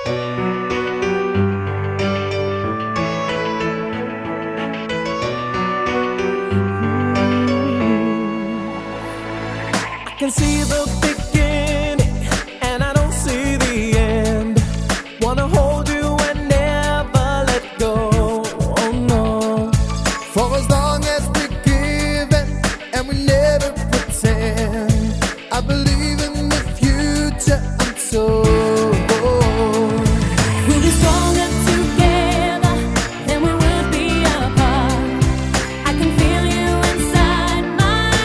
I can see the beginning and I don't see the end. Wanna hold you and never let go. Oh no. For as long as we give and we never pretend, I believe in the future. I'm so we'll be stronger together than we would be apart. I can feel you inside my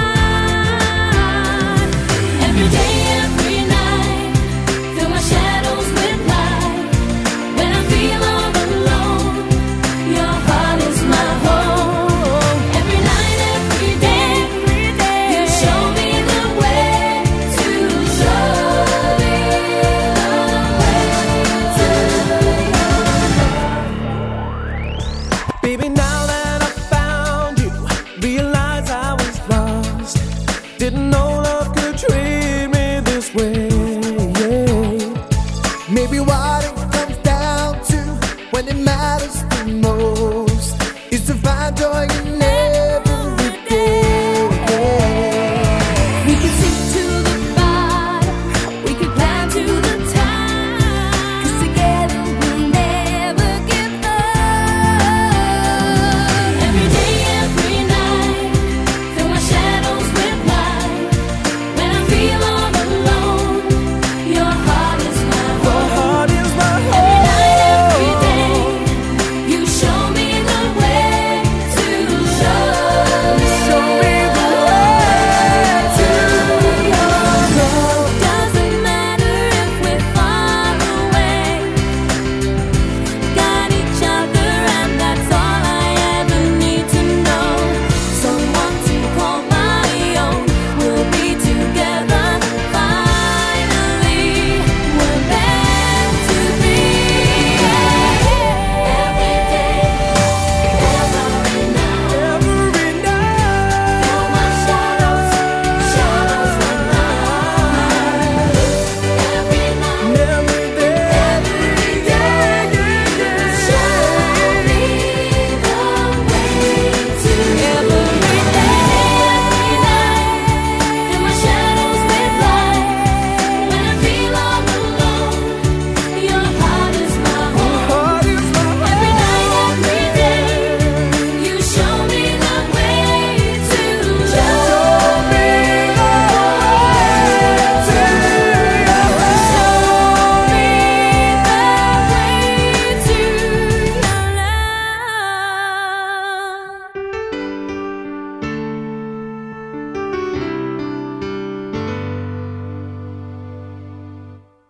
heart. Every day, every night, fill my shadows with light. When I feel all alone, your heart is my home. Every night, every day, you show me the way to Baby, now that I found you, realize I was lost. Didn't know love could treat me this way. Yeah. maybe why